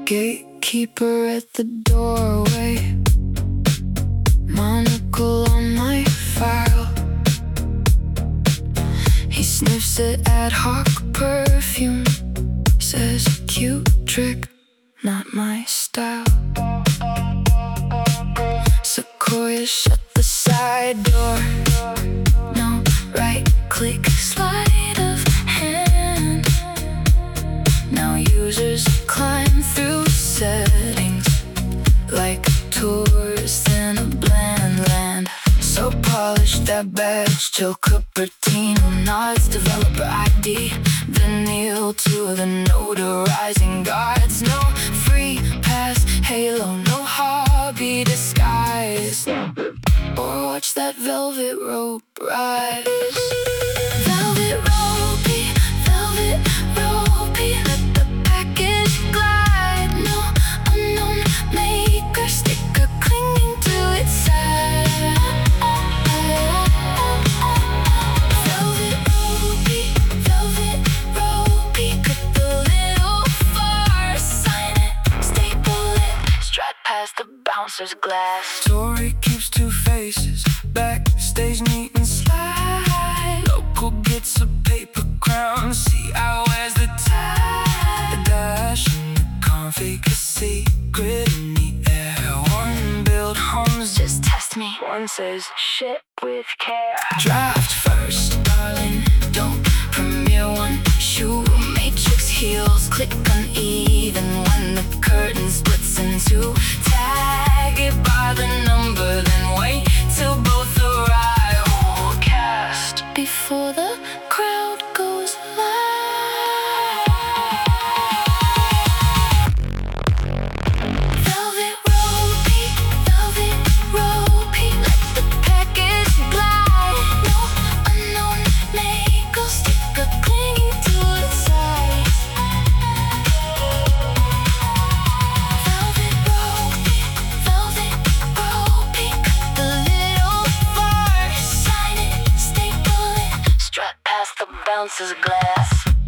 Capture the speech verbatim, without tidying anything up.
Gatekeeper at the doorway, monocle on my file. He sniffs at ad hoc perfume, says cute trick, not my style. Sequoia shut the side door, no right click, sleight of hand. Now users climb through settings like tourists in a bland land. So polished that badge till Cupertino nods. Developer I D, then kneel to the notarizing guards. No free pass, halo, no hobby disguise, or watch that velvet rope rise. Velvet ropey, velvet ropey, let the package glide. No unknown maker, sticker clinging to its side. Velvet ropey, velvet ropey, cut the little far, sign it, staple it, strut past the bouncer's glass. Story keeps two faces, backstage neat and slide. Local gets a paper crown, see I wears the tie. The dash and the config, a secret in the air. One build homes, just test me. One says shit with care. Draft first, darling, don't premiere one. Shoe matrix heels, click uneven when the curtain splits in two. Tag it by the number, then wait till both arrive. All cast before the crowd goes live. Velvet ropey, velvet ropey, let the package glide. No unknown maker, sticker clinging to the side. Velvet ropey, velvet ropey, cut the little far, sign it, staple it, strut past the bouncer's glass.